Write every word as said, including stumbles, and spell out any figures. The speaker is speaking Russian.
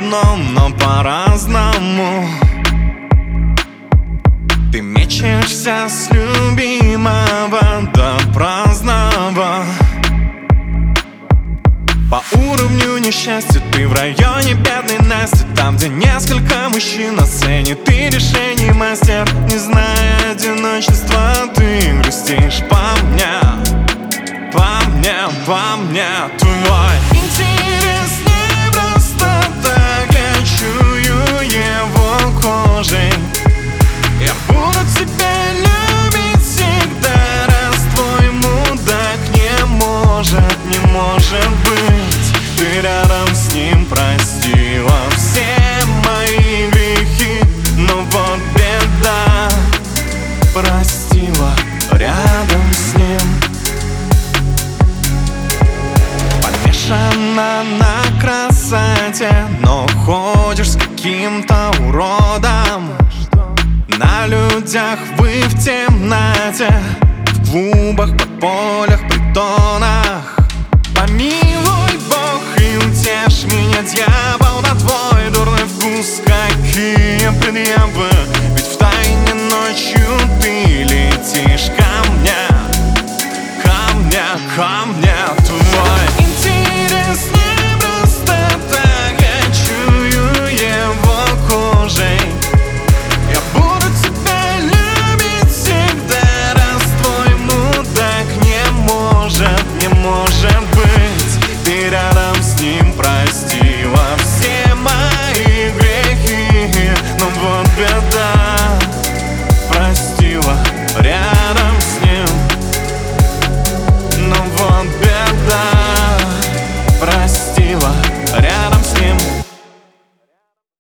одном, но по-разному. Ты мечешься с любимого до праздного. По уровню несчастья ты в районе бедной Насти, там, где несколько мужчин на сцене. Ты решений мастер, не зная одиночества. Ты грустишь по мне, по мне, по мне. Твой интерес не просто так, я чую его кожей. Я буду тебя любить всегда, раз твой мудак не может, не может быть. Ты рядом с ним простила все мои грехи, но вот беда, простила рядом с ним. Помешана на красоте, но ходишь с каким-то уродом. На людях вы в темноте, в клубах, подпольях, притонах. Помимо